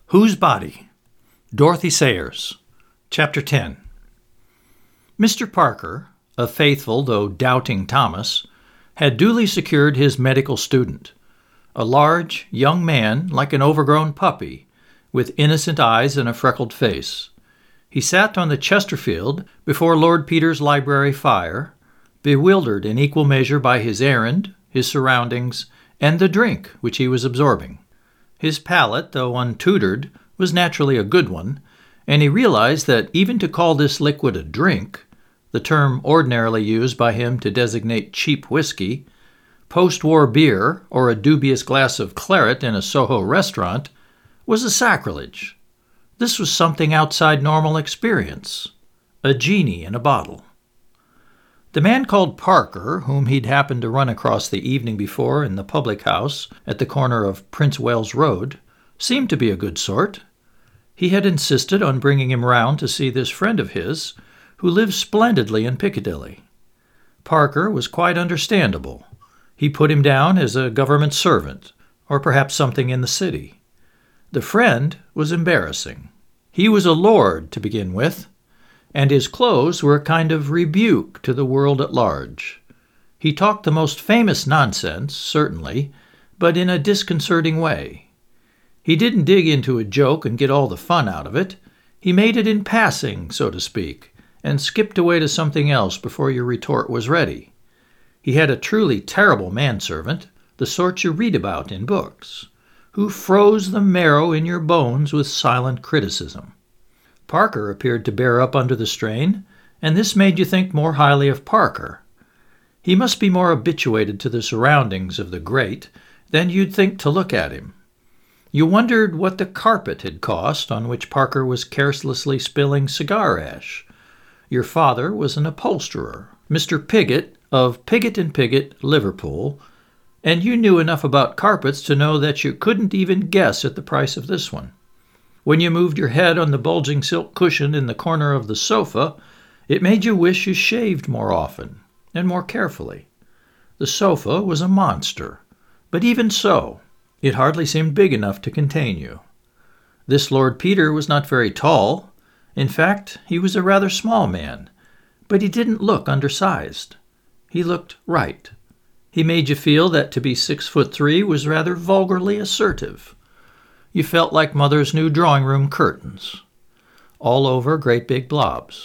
Whose Body? Dorothy Sayers. Chapter 10. Mr. Parker, a faithful though doubting Thomas, had duly secured his medical student, a large young man like an overgrown puppy, with innocent eyes and a freckled face. He sat on the Chesterfield before Lord Peter's library fire, bewildered in equal measure by his errand, his surroundings, and the drink which he was absorbing. His palate, though untutored, was naturally a good one, and he realized that even to call this liquid a drink, the term ordinarily used by him to designate cheap whiskey, post-war beer, or a dubious glass of claret in a Soho restaurant, was a sacrilege. This was something outside normal experience, a genie in a bottle. The man called Parker, whom he'd happened to run across the evening before in the public house at the corner of Prince Wales Road, seemed to be a good sort. He had insisted on bringing him round to see this friend of his, who lived splendidly in Piccadilly. Parker was quite understandable. He put him down as a government servant, or perhaps something in the city. The friend was embarrassing. He was a lord, to begin with, and his clothes were a kind of rebuke to the world at large. He talked the most famous nonsense, certainly, but in a disconcerting way. He didn't dig into a joke and get all the fun out of it. He made it in passing, so to speak, and skipped away to something else before your retort was ready. He had a truly terrible manservant, the sort you read about in books, who froze the marrow in your bones with silent criticism. Parker appeared to bear up under the strain, and this made you think more highly of Parker. He must be more habituated to the surroundings of the great than you'd think to look at him. You wondered what the carpet had cost on which Parker was carelessly spilling cigar ash. Your father was an upholsterer, Mr. Pigott of Pigott & Pigott, Liverpool, and you knew enough about carpets to know that you couldn't even guess at the price of this one. When you moved your head on the bulging silk cushion in the corner of the sofa, it made you wish you shaved more often and more carefully. The sofa was a monster, but even so, it hardly seemed big enough to contain you. This Lord Peter was not very tall. In fact, he was a rather small man, but he didn't look undersized. He looked right. He made you feel that to be 6'3" was rather vulgarly assertive. You felt like Mother's new drawing-room curtains, all over great big blobs.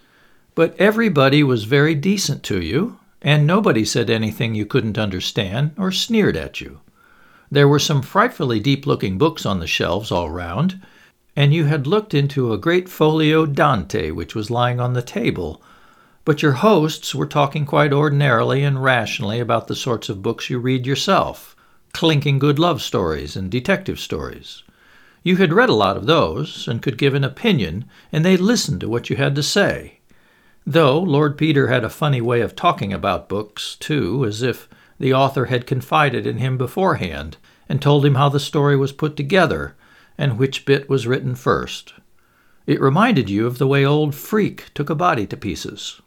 But everybody was very decent to you, and nobody said anything you couldn't understand or sneered at you. There were some frightfully deep-looking books on the shelves all round, and you had looked into a great folio Dante which was lying on the table, but your hosts were talking quite ordinarily and rationally about the sorts of books you read yourself, clinking good love stories and detective stories. You had read a lot of those and could give an opinion, and they listened to what you had to say. Though Lord Peter had a funny way of talking about books, too, as if the author had confided in him beforehand and told him how the story was put together and which bit was written first. It reminded you of the way old Freak took a body to pieces.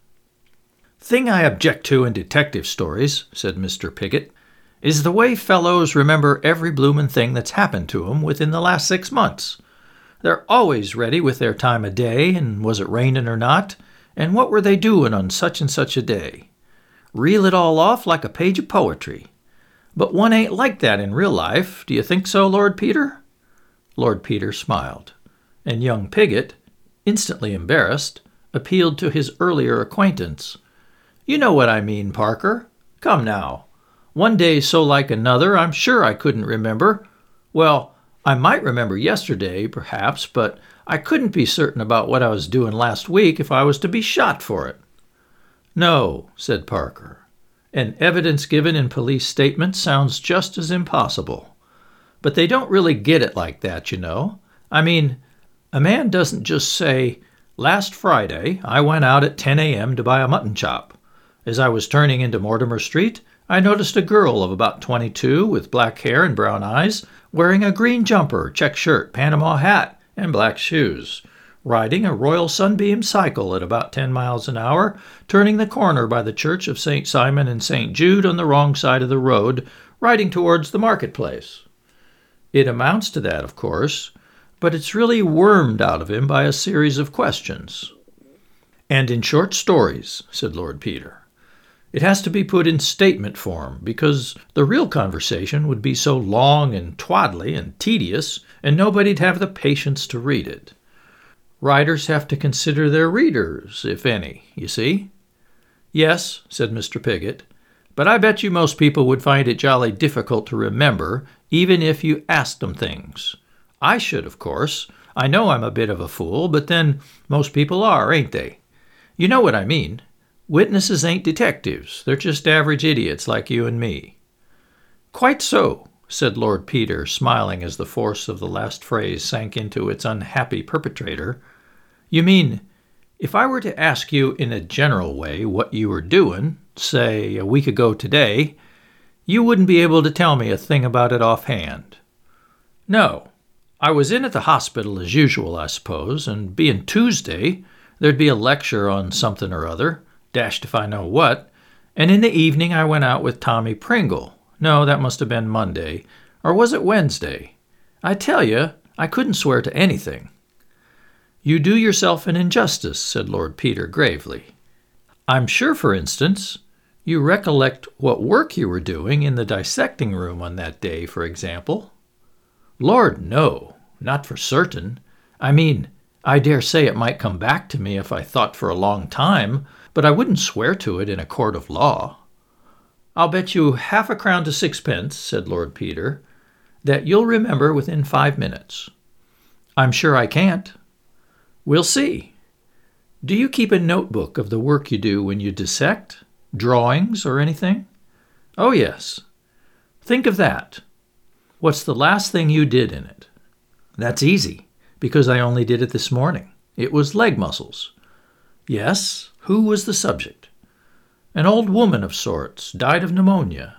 "Thing I object to in detective stories," said Mr. Pigott, "is the way fellows remember every bloomin' thing that's happened to 'em within the last 6 months. They're always ready with their time of day, and was it rainin' or not, and what were they doin' on such and such a day. Reel it all off like a page of poetry. But one ain't like that in real life. Do you think so, Lord Peter?" Lord Peter smiled, and young Pigott, instantly embarrassed, appealed to his earlier acquaintance. "You know what I mean, Parker. Come now. One day so like another, I'm sure I couldn't remember. Well, I might remember yesterday, perhaps, but I couldn't be certain about what I was doing last week if I was to be shot for it." "No," said Parker, "and evidence given in police statements sounds just as impossible. But they don't really get it like that, you know. I mean, a man doesn't just say, 'Last Friday, I went out at 10 a.m. to buy a mutton chop. As I was turning into Mortimer Street, I noticed a girl of about 22 with black hair and brown eyes, wearing a green jumper, check shirt, Panama hat, and black shoes, riding a Royal Sunbeam cycle at about 10 miles an hour, turning the corner by the Church of St. Simon and St. Jude on the wrong side of the road, riding towards the marketplace. It amounts to that, of course, but it's really wormed out of him by a series of questions. And in short stories, said Lord Peter. It has to be put in statement form, because the real conversation would be so long and twaddly and tedious, and nobody'd have the patience to read it. Writers have to consider their readers, if any, you see. Yes, said Mr. Pigott, but I bet you most people would find it jolly difficult to remember, even if you asked them things. I should, of course. I know I'm a bit of a fool, but then most people are, ain't they? You know what I mean. Witnesses ain't detectives. They're just average idiots like you and me. Quite so, said Lord Peter, smiling as the force of the last phrase sank into its unhappy perpetrator. You mean, if I were to ask you in a general way what you were doing, say, a week ago today, you wouldn't be able to tell me a thing about it offhand. No. I was in at the hospital as usual, I suppose, and being Tuesday, there'd be a lecture on something or other, dashed if I know what, and in the evening I went out with Tommy Pringle. No, that must have been Monday, or was it Wednesday? I tell you, I couldn't swear to anything. You do yourself an injustice, said Lord Peter gravely. I'm sure, for instance, you recollect what work you were doing in the dissecting room on that day, for example. Lord, no, not for certain. I mean, I dare say it might come back to me if I thought for a long time, but I wouldn't swear to it in a court of law. I'll bet you 1/2 crown to 6pence, said Lord Peter, that you'll remember within 5 minutes. I'm sure I can't. We'll see. Do you keep a notebook of the work you do when you dissect? Drawings or anything? Oh, yes. Think of that. What's the last thing you did in it? That's easy, because I only did it this morning. It was leg muscles. Yes, who was the subject? An old woman of sorts, died of pneumonia.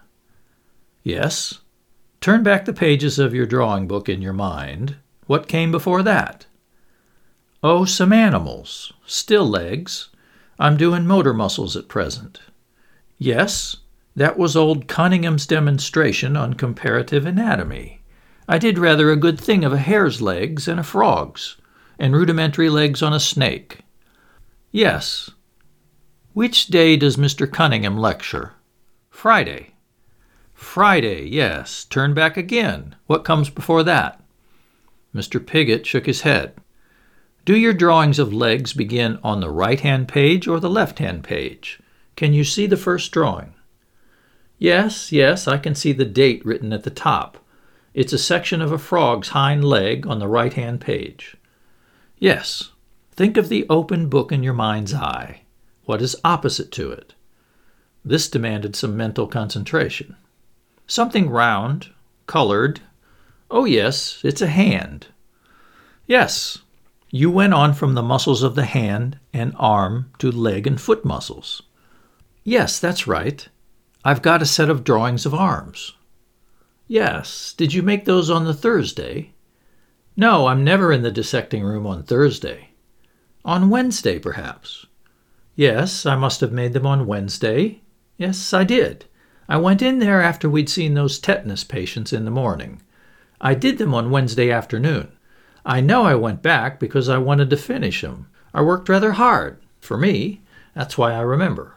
Yes. Turn back the pages of your drawing book in your mind. What came before that? Oh, some animals. Still legs. I'm doing motor muscles at present. Yes, that was old Cunningham's demonstration on comparative anatomy. I did rather a good thing of a hare's legs and a frog's, and rudimentary legs on a snake. Yes. Which day does Mr. Cunningham lecture? Friday. Friday, yes. Turn back again. What comes before that? Mr. Pigott shook his head. Do your drawings of legs begin on the right-hand page or the left-hand page? Can you see the first drawing? Yes, I can see the date written at the top. It's a section of a frog's hind leg on the right-hand page. Yes. Think of the open book in your mind's eye. What is opposite to it? This demanded some mental concentration. Something round, colored. Oh, yes, it's a hand. Yes. You went on from the muscles of the hand and arm to leg and foot muscles. Yes, that's right. I've got a set of drawings of arms. Yes. Did you make those on the Thursday? No, I'm never in the dissecting room on Thursday. On Wednesday, perhaps. Yes, I must have made them on Wednesday. Yes, I did. I went in there after we'd seen those tetanus patients in the morning. I did them on Wednesday afternoon. I know I went back because I wanted to finish them. I worked rather hard, for me. That's why I remember.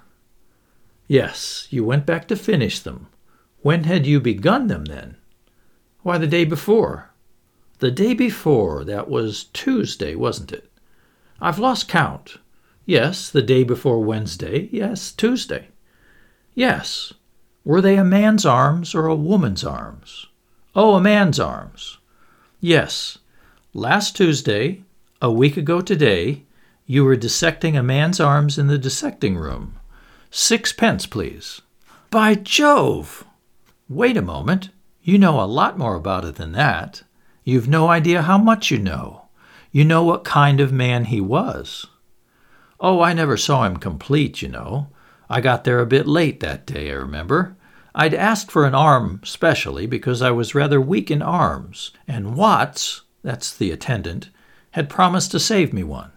Yes, you went back to finish them. When had you begun them, then? Why, the day before. The day before, that was Tuesday, wasn't it? I've lost count. Yes, the day before Wednesday. Yes, Tuesday. Yes. Were they a man's arms or a woman's arms? Oh, a man's arms. Yes. Last Tuesday, a week ago today, you were dissecting a man's arms in the dissecting room. 6pence, please. By Jove! Wait a moment. You know a lot more about it than that. You've no idea how much you know. You know what kind of man he was. Oh, I never saw him complete, you know. I got there a bit late that day, I remember. I'd asked for an arm specially because I was rather weak in arms, and Watts, that's the attendant, had promised to save me one.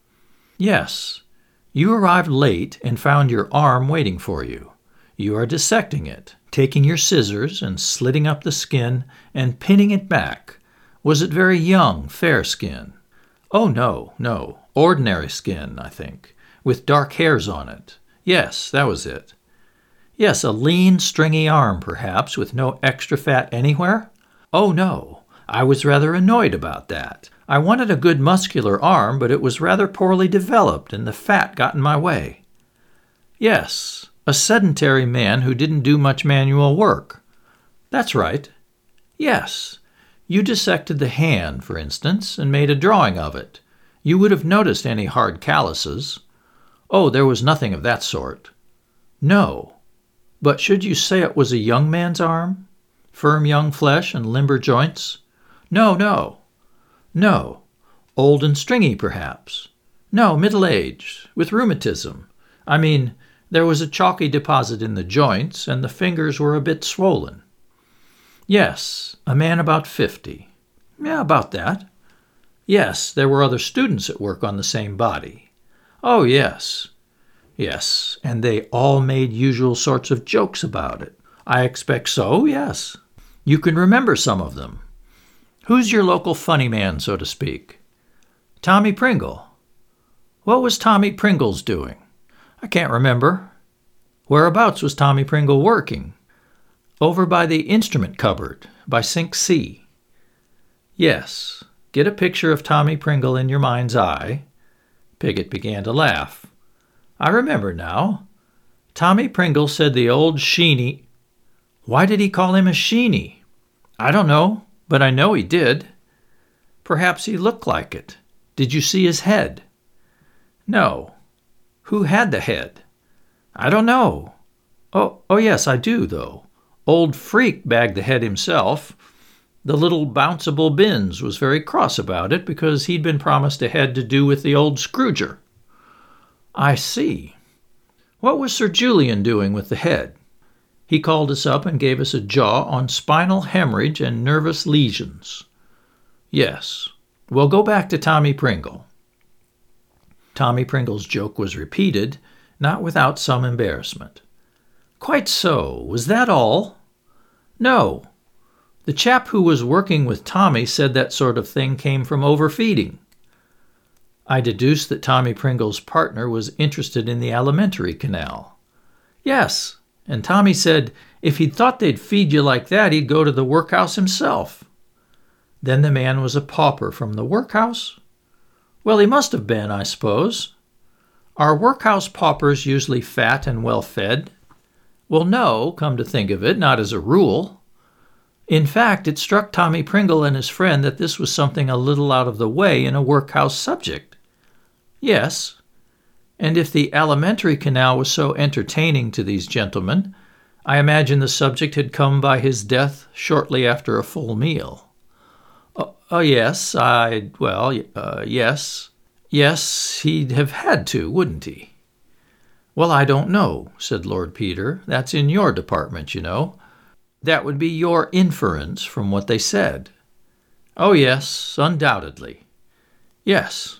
Yes, you arrived late and found your arm waiting for you. You are dissecting it, taking your scissors and slitting up the skin and pinning it back. Was it very young, fair skin? Oh, no, ordinary skin, I think, with dark hairs on it. Yes, that was it. Yes, a lean, stringy arm, perhaps, with no extra fat anywhere? Oh, no, I was rather annoyed about that. I wanted a good muscular arm, but it was rather poorly developed, and the fat got in my way. Yes, a sedentary man who didn't do much manual work. That's right. Yes, you dissected the hand, for instance, and made a drawing of it. You would have noticed any hard calluses. Oh, there was nothing of that sort. No. But should you say it was a young man's arm? Firm young flesh and limber joints? No. Old and stringy, perhaps? No, middle-aged, with rheumatism. I mean, there was a chalky deposit in the joints, and the fingers were a bit swollen. Yes, a man about 50. Yeah, about that. Yes, there were other students at work on the same body. Oh, yes, and they all made usual sorts of jokes about it. I expect so, yes. You can remember some of them. Who's your local funny man, so to speak? Tommy Pringle. What was Tommy Pringle's doing? I can't remember. Whereabouts was Tommy Pringle working? Over by the instrument cupboard, by Sink C. Yes, get a picture of Tommy Pringle in your mind's eye. Piggott began to laugh. I remember now. Tommy Pringle said the old Sheeny. Why did he call him a Sheeny? I don't know, but I know he did. Perhaps he looked like it. Did you see his head? No. Who had the head? I don't know. Oh yes, I do, though. Old Freak bagged the head himself. The little bounceable Binns was very cross about it because he'd been promised a head to do with the old Scrooger. I see. What was Sir Julian doing with the head? He called us up and gave us a jaw on spinal hemorrhage and nervous lesions. Yes. Well, go back to Tommy Pringle. Tommy Pringle's joke was repeated, not without some embarrassment. Quite so. Was that all? No. The chap who was working with Tommy said that sort of thing came from overfeeding. I deduced that Tommy Pringle's partner was interested in the alimentary canal. Yes, and Tommy said if he'd thought they'd feed you like that, he'd go to the workhouse himself. Then the man was a pauper from the workhouse? Well, he must have been, I suppose. Are workhouse paupers usually fat and well-fed? Well, no, come to think of it, not as a rule. In fact, it struck Tommy Pringle and his friend that this was something a little out of the way in a workhouse subject. Yes, and if the alimentary canal was so entertaining to these gentlemen, I imagine the subject had come by his death shortly after a full meal. Yes, yes, he'd have had to, wouldn't he? Well, I don't know, said Lord Peter. That's in your department, you know. That would be your inference from what they said. Oh, yes, undoubtedly. Yes.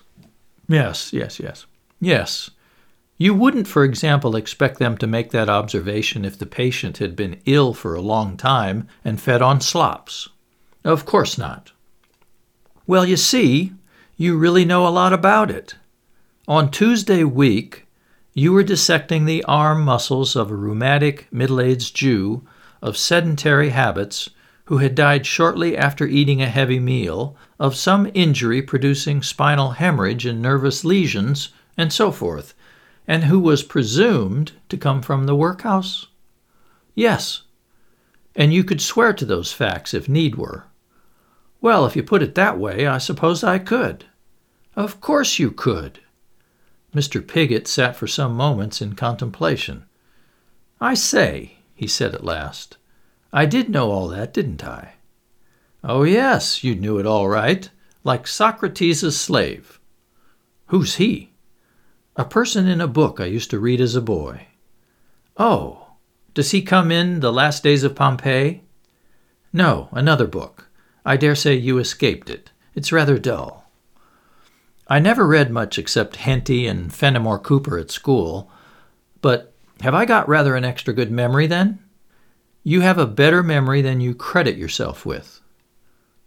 You wouldn't, for example, expect them to make that observation if the patient had been ill for a long time and fed on slops. Of course not. Well, you see, you really know a lot about it. On Tuesday week, you were dissecting the arm muscles of a rheumatic, middle-aged Jew of sedentary habits who had died shortly after eating a heavy meal, of some injury producing spinal hemorrhage and nervous lesions, and so forth, and who was presumed to come from the workhouse? Yes, and you could swear to those facts if need were. Well, if you put it that way, I suppose I could. Of course you could. Mr. Piggott sat for some moments in contemplation. I say, he said at last, I did know all that, didn't I? Oh, yes, you knew it all right, like Socrates' slave. Who's he? A person in a book I used to read as a boy. Oh, does he come in The Last Days of Pompeii? No, another book. I dare say you escaped it. It's rather dull. I never read much except Henty and Fenimore Cooper at school, but have I got rather an extra good memory then? You have a better memory than you credit yourself with.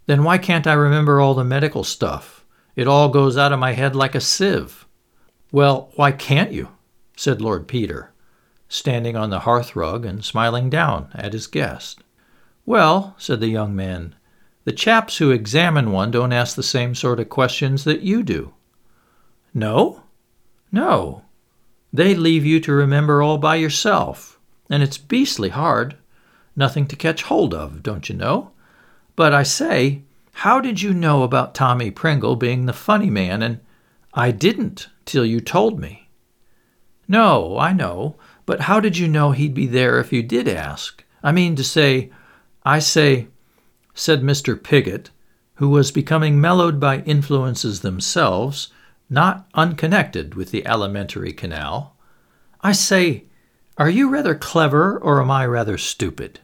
Then why can't I remember all the medical stuff? It all goes out of my head like a sieve. Well, why can't you? Said Lord Peter, standing on the hearthrug and smiling down at his guest. Well, said the young man, the chaps who examine one don't ask the same sort of questions that you do. No? No. They leave you to remember all by yourself, and it's beastly hard. Nothing to catch hold of, don't you know? But I say, how did you know about Tommy Pringle being the funny man? And I didn't till you told me. No, I know, but how did you know he'd be there if you did ask? I mean to say, said Mr. Pigott, who was becoming mellowed by influences themselves, not unconnected with the alimentary canal. I say, are you rather clever or am I rather stupid?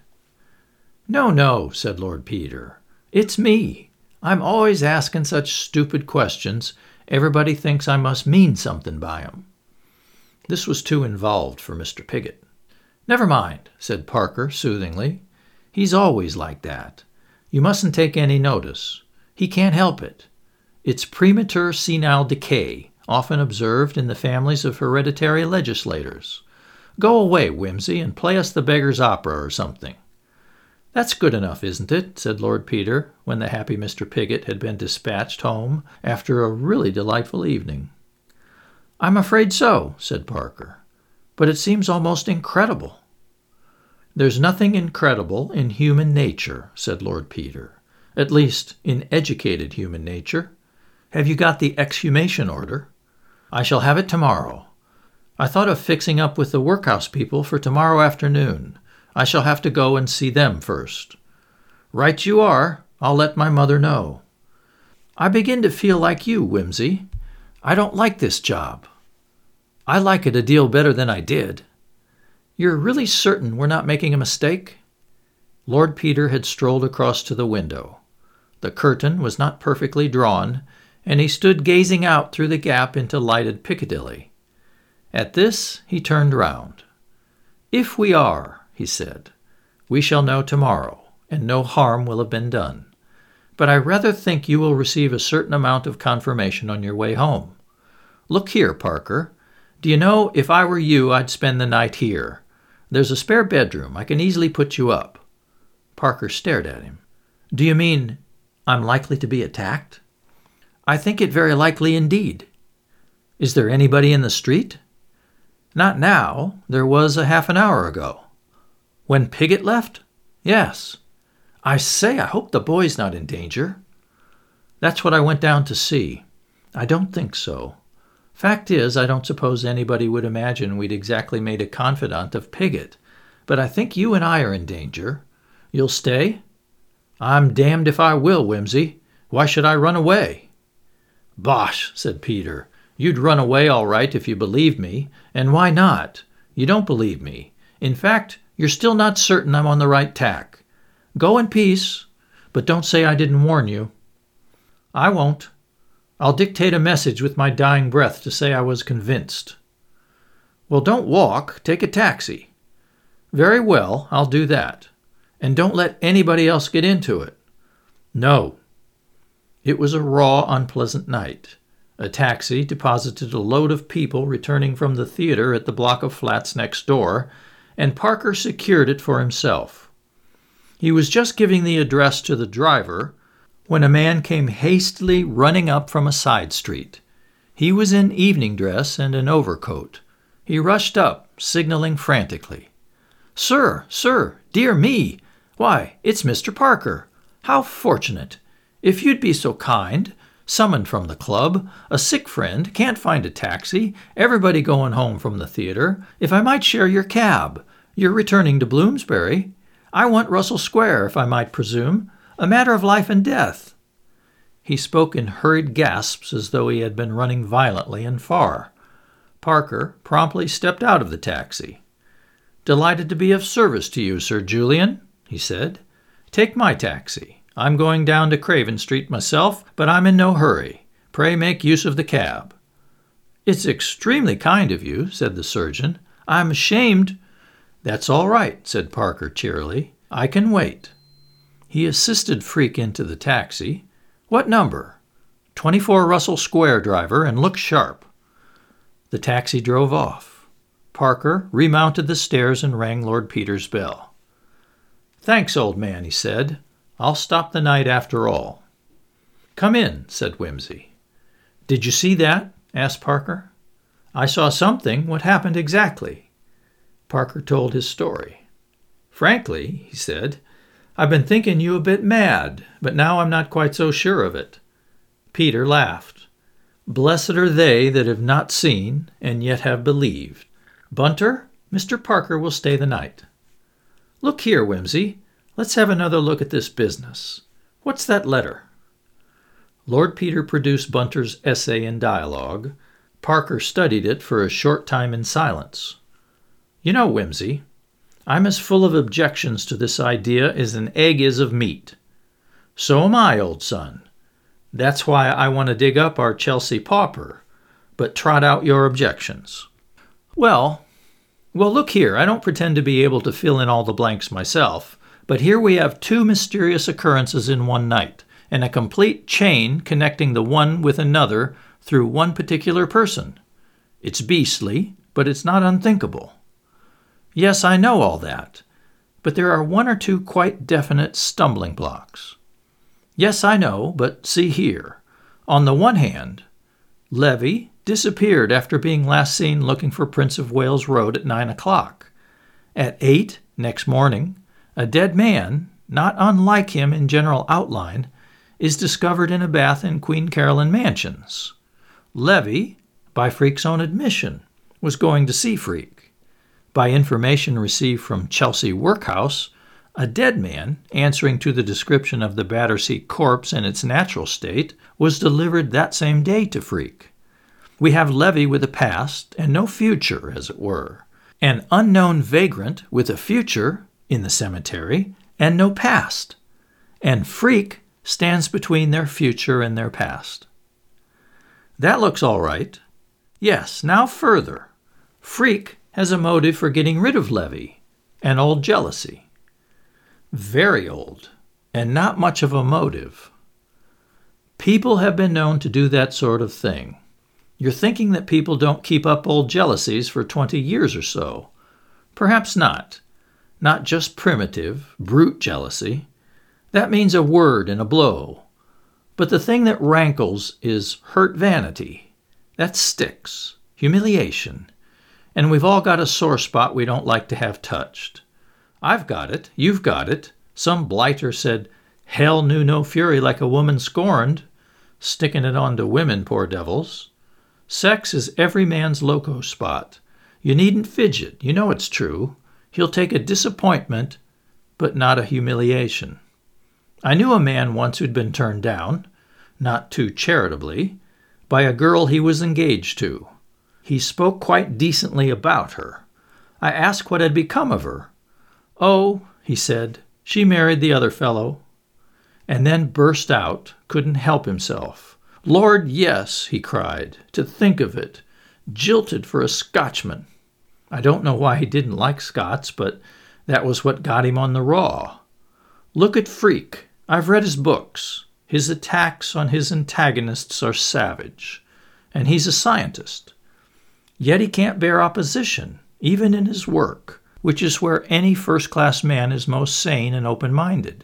No, no, said Lord Peter. It's me. I'm always asking such stupid questions. Everybody thinks I must mean something by 'em. This was too involved for Mr. Pigott. Never mind, said Parker soothingly. He's always like that. You mustn't take any notice. He can't help it. It's premature senile decay, often observed in the families of hereditary legislators. Go away, Whimsy, and play us the Beggar's Opera or something. That's good enough, isn't it? Said Lord Peter, when the happy Mr. Pigott had been dispatched home after a really delightful evening. I'm afraid so, said Parker, but it seems almost incredible. There's nothing incredible in human nature, said Lord Peter, at least in educated human nature. Have you got the exhumation order? I shall have it tomorrow. I thought of fixing up with the workhouse people for tomorrow afternoon. I shall have to go and see them first. Right you are. I'll let my mother know. I begin to feel like you, Whimsy. I don't like this job. I like it a deal better than I did. You're really certain we're not making a mistake? Lord Peter had strolled across to the window. The curtain was not perfectly drawn, and he stood gazing out through the gap into lighted Piccadilly. At this he turned round. If we are, he said, we shall know tomorrow, and no harm will have been done. But I rather think you will receive a certain amount of confirmation on your way home. Look here, Parker. Do you know, if I were you, I'd spend the night here. There's a spare bedroom. I can easily put you up. Parker stared at him. Do you mean I'm likely to be attacked? I think it very likely indeed. Is there anybody in the street? Not now. There was a half an hour ago. When Pigott left? Yes. I say, I hope the boy's not in danger. That's what I went down to see. I don't think so. Fact is, I don't suppose anybody would imagine we'd exactly made a confidant of Pigott, but I think you and I are in danger. You'll stay? I'm damned if I will, Whimsy. Why should I run away? Bosh, said Peter. You'd run away all right if you believed me, and why not? You don't believe me. In fact, you're still not certain I'm on the right tack. Go in peace, but don't say I didn't warn you. I won't. I'll dictate a message with my dying breath to say I was convinced. Well, don't walk. Take a taxi. Very well, I'll do that. And don't let anybody else get into it. No. It was a raw, unpleasant night. A taxi deposited a load of people returning from the theater at the block of flats next door, and Parker secured it for himself. He was just giving the address to the driver when a man came hastily running up from a side street. He was in evening dress and an overcoat. He rushed up, signaling frantically. Sir, dear me! Why, it's Mr. Parker. How fortunate! If you'd be so kind, summoned from the club, a sick friend, can't find a taxi, everybody going home from the theater, if I might share your cab. You're returning to Bloomsbury. I want Russell Square, if I might presume. A matter of life and death. He spoke in hurried gasps as though he had been running violently and far. Parker promptly stepped out of the taxi. Delighted to be of service to you, Sir Julian, he said. Take my taxi. I'm going down to Craven Street myself, but I'm in no hurry. Pray make use of the cab. It's extremely kind of you, said the surgeon. I'm ashamed. That's all right, said Parker cheerily. I can wait. He assisted Freak into the taxi. "What number?" 24 Russell Square, driver, and look sharp." The taxi drove off. Parker remounted the stairs and rang Lord Peter's bell. "Thanks, old man," he said. "I'll stop the night after all." "Come in," said Whimsy. "Did you see that?" asked Parker. "I saw something. What happened exactly?" Parker told his story. "Frankly," he said, "I've been thinking you a bit mad, but now I'm not quite so sure of it." Peter laughed. "Blessed are they that have not seen and yet have believed. Bunter, Mr. Parker will stay the night." "Look here, Whimsy, let's have another look at this business. What's that letter?" Lord Peter produced Bunter's essay in dialogue. Parker studied it for a short time in silence. "You know, Whimsy, I'm as full of objections to this idea as an egg is of meat." "So am I, old son. That's why I want to dig up our Chelsea pauper, but trot out your objections." Well, look here, I don't pretend to be able to fill in all the blanks myself, but here we have 2 mysterious occurrences in one night, and a complete chain connecting the one with another through one particular person. It's beastly, but it's not unthinkable. Yes, I know all that, but there are 1 or 2 quite definite stumbling blocks. Yes, I know, but see here. On the one hand, Levy disappeared after being last seen looking for Prince of Wales Road at 9 o'clock. At 8 next morning, a dead man, not unlike him in general outline, is discovered in a bath in Queen Caroline Mansions. Levy, by Freak's own admission, was going to see Freak. By information received from Chelsea Workhouse, a dead man, answering to the description of the Battersea corpse in its natural state, was delivered that same day to Freak. We have Levy with a past and no future, as it were. An unknown vagrant with a future in the cemetery and no past. And Freak stands between their future and their past. That looks all right. Yes, now further. Freak has a motive for getting rid of Levy, an old jealousy. Very old, and not much of a motive. People have been known to do that sort of thing. You're thinking that people don't keep up old jealousies for 20 years or so. Perhaps not. Not just primitive, brute jealousy. That means a word and a blow. But the thing that rankles is hurt vanity. That sticks. Humiliation. And we've all got a sore spot we don't like to have touched. I've got it. You've got it. Some blighter said, "Hell knew no fury like a woman scorned," sticking it on to women, poor devils. Sex is every man's loco spot. You needn't fidget. You know it's true. He'll take a disappointment, but not a humiliation. I knew a man once who'd been turned down, not too charitably, by a girl he was engaged to. He spoke quite decently about her. I asked what had become of her. "Oh," he said, "she married the other fellow." And then burst out, couldn't help himself. "Lord, yes," he cried, "to think of it. Jilted for a Scotchman." I don't know why he didn't like Scots, but that was what got him on the raw. Look at Freak. I've read his books. His attacks on his antagonists are savage. And he's a scientist. Yet he can't bear opposition, even in his work, which is where any first-class man is most sane and open-minded.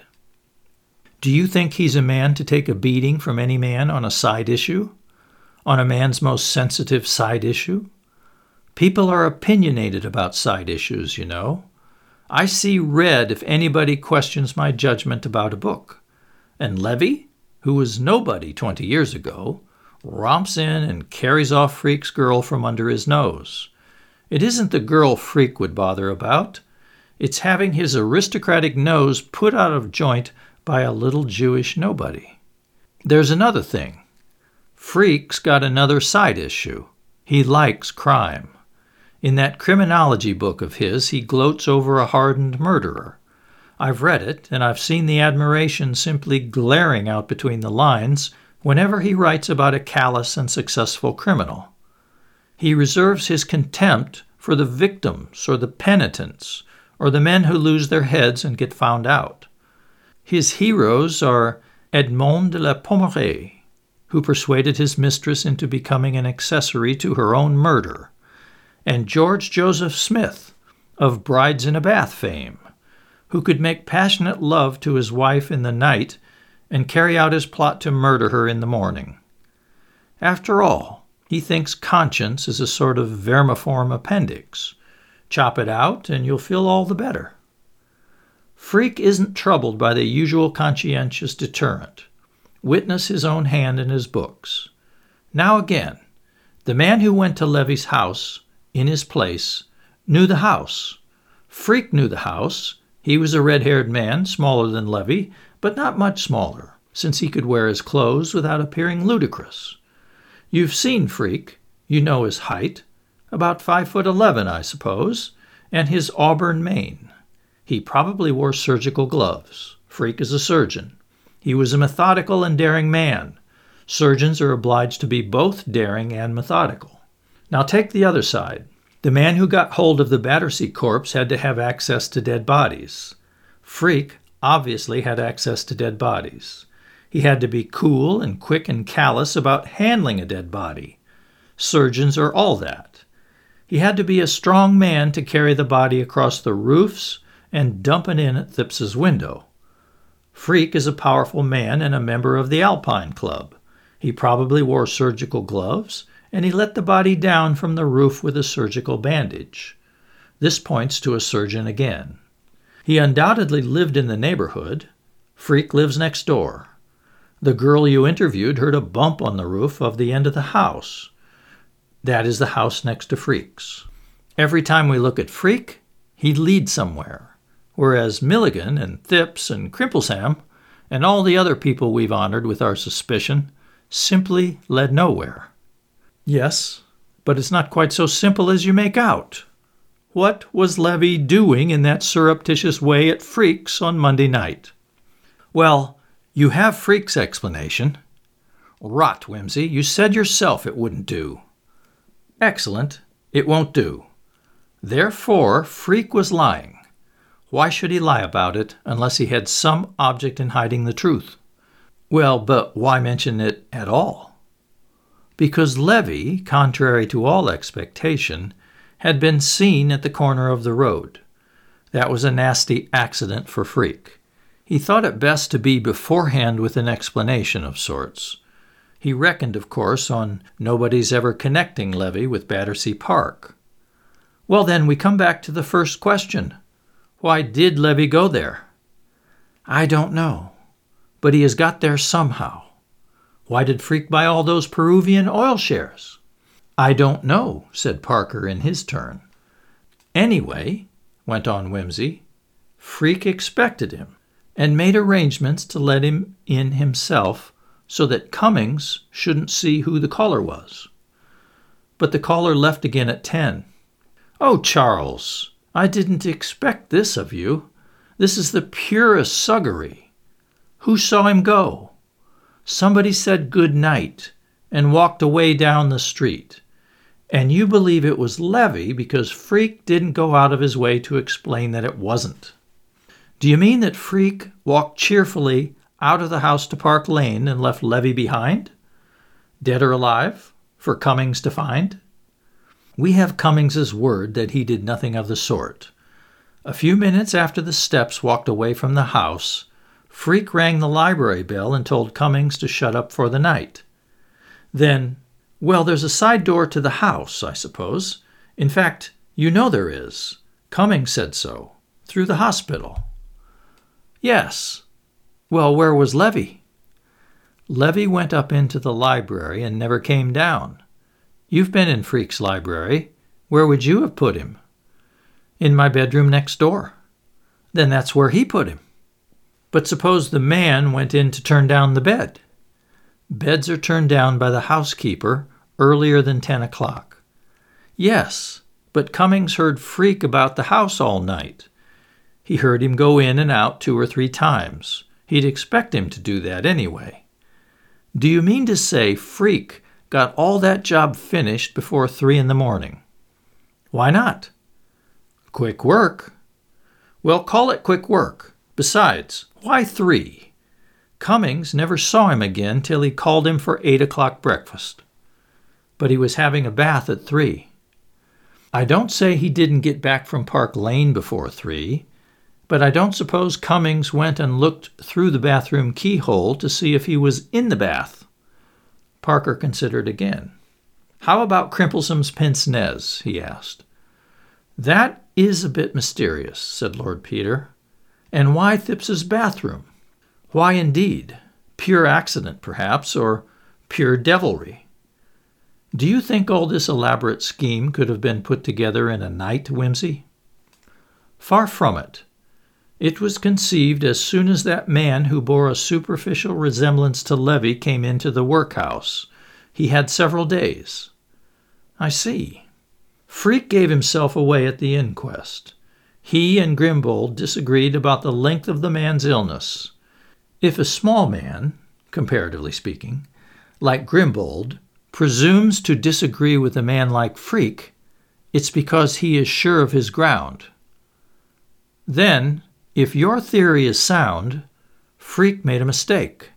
Do you think he's a man to take a beating from any man on a side issue? On a man's most sensitive side issue? People are opinionated about side issues, you know. I see red if anybody questions my judgment about a book. And Levy, who was nobody 20 years ago, romps in and carries off Freak's girl from under his nose. It isn't the girl Freak would bother about. It's having his aristocratic nose put out of joint by a little Jewish nobody. There's another thing. Freak's got another side issue. He likes crime. In that criminology book of his, he gloats over a hardened murderer. I've read it, and I've seen the admiration simply glaring out between the lines whenever he writes about a callous and successful criminal. He reserves his contempt for the victims or the penitents or the men who lose their heads and get found out. His heroes are Edmond de la Pommeraye, who persuaded his mistress into becoming an accessory to her own murder, and George Joseph Smith, of Brides in a Bath fame, who could make passionate love to his wife in the night and carry out his plot to murder her in the morning. After all, he thinks conscience is a sort of vermiform appendix. Chop it out and you'll feel all the better. Freak isn't troubled by the usual conscientious deterrent. Witness his own hand in his books. Now again, the man who went to Levy's house, in his place, knew the house. Freak knew the house. He was a red-haired man, smaller than Levy, but not much smaller, since he could wear his clothes without appearing ludicrous. You've seen Freak. You know his height. About 5'11", I suppose, and his auburn mane. He probably wore surgical gloves. Freak is a surgeon. He was a methodical and daring man. Surgeons are obliged to be both daring and methodical. Now take the other side. The man who got hold of the Battersea corpse had to have access to dead bodies. Freak obviously had access to dead bodies. He had to be cool and quick and callous about handling a dead body. Surgeons are all that. He had to be a strong man to carry the body across the roofs and dump it in at Thipps's window. Freak is a powerful man and a member of the Alpine Club. He probably wore surgical gloves, and he let the body down from the roof with a surgical bandage. This points to a surgeon again. He undoubtedly lived in the neighborhood. Freak lives next door. The girl you interviewed heard a bump on the roof of the end of the house. That is the house next to Freak's. Every time we look at Freak, he leads somewhere, whereas Milligan and Thipps and Crimplesham and all the other people we've honored with our suspicion simply led nowhere. Yes, but it's not quite so simple as you make out. What was Levy doing in that surreptitious way at Freak's on Monday night? Well, you have Freak's explanation. Rot, Whimsy. You said yourself it wouldn't do. Excellent. It won't do. Therefore, Freak was lying. Why should he lie about it unless he had some object in hiding the truth? Well, but why mention it at all? Because Levy, contrary to all expectation, had been seen at the corner of the road. That was a nasty accident for Freak. He thought it best to be beforehand with an explanation of sorts. He reckoned, of course, on nobody's ever connecting Levy with Battersea Park. Well, then, we come back to the first question. Why did Levy go there? I don't know, but he has got there somehow. Why did Freak buy all those Peruvian oil shares? I don't know, said Parker in his turn. Anyway, went on Whimsy, Freak expected him and made arrangements to let him in himself so that Cummings shouldn't see who the caller was. But the caller left again at 10. Oh, Charles, I didn't expect this of you. This is the purest suggery. Who saw him go? Somebody said good night and walked away down the street. And you believe it was Levy because Freak didn't go out of his way to explain that it wasn't. Do you mean that Freak walked cheerfully out of the house to Park Lane and left Levy behind? Dead or alive? For Cummings to find? We have Cummings's word that he did nothing of the sort. A few minutes after the Steps walked away from the house, Freak rang the library bell and told Cummings to shut up for the night. Then, well, there's a side door to the house, I suppose. In fact, you know there is. Cummings said so. Through the hospital. Yes. Well, where was Levy? Levy went up into the library and never came down. You've been in Freak's library. Where would you have put him? In my bedroom next door. Then that's where he put him. But suppose the man went in to turn down the bed. Beds are turned down by the housekeeper earlier than 10 o'clock. Yes, but Cummings heard Freak about the house all night. He heard him go in and out 2 or 3 times. He'd expect him to do that anyway. Do you mean to say Freak got all that job finished before 3 in the morning? Why not? Quick work. Well, call it quick work. Besides, Why 3? Cummings never saw him again till he called him for 8 o'clock breakfast. But he was having a bath at 3. I don't say he didn't get back from Park Lane before 3, but I don't suppose Cummings went and looked through the bathroom keyhole to see if he was in the bath. Parker considered again. How about Crimplesham's pince nez? He asked. That is a bit mysterious, said Lord Peter. And why Thipps's bathroom? Why indeed? Pure accident, perhaps, or pure devilry. Do you think all this elaborate scheme could have been put together in a night, Wimsey? Far from it. It was conceived as soon as that man who bore a superficial resemblance to Levy came into the workhouse. He had several days. I see. Freke gave himself away at the inquest. He and Grimbold disagreed about the length of the man's illness. If a small man, comparatively speaking, like Grimbold, presumes to disagree with a man like Freke, it's because he is sure of his ground. Then, if your theory is sound, Freke made a mistake.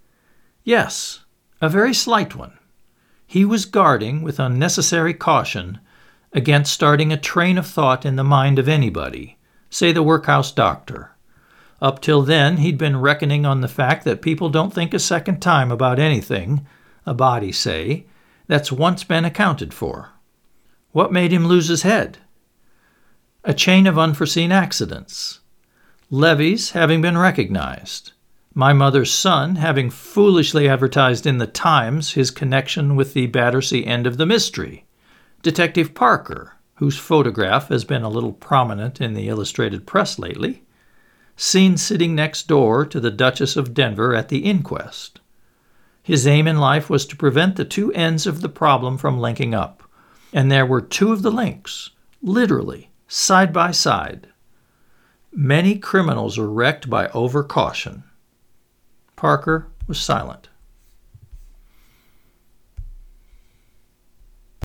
Yes, a very slight one. He was guarding with unnecessary caution against starting a train of thought in the mind of anybody, say the workhouse doctor. Up till then, he'd been reckoning on the fact that people don't think a second time about anything, a body say, that's once been accounted for. What made him lose his head? A chain of unforeseen accidents. Levy's having been recognized. My mother's son having foolishly advertised in the Times his connection with the Battersea end of the mystery. Detective Parker, whose photograph has been a little prominent in the illustrated press lately, seen sitting next door to the Duchess of Denver at the inquest. His aim in life was to prevent the two ends of the problem from linking up, and there were two of the links, literally, side by side. Many criminals are wrecked by over-caution. Parker was silent.